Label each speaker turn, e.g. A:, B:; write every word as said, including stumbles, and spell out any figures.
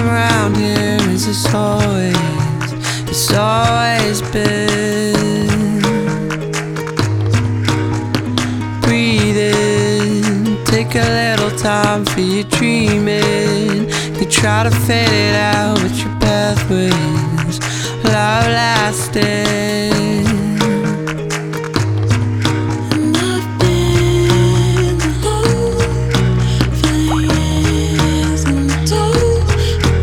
A: time around here is it's always, it's always been. Breathe in, take a little time for your dreaming. You try to fade it out, but your pathways love lasting.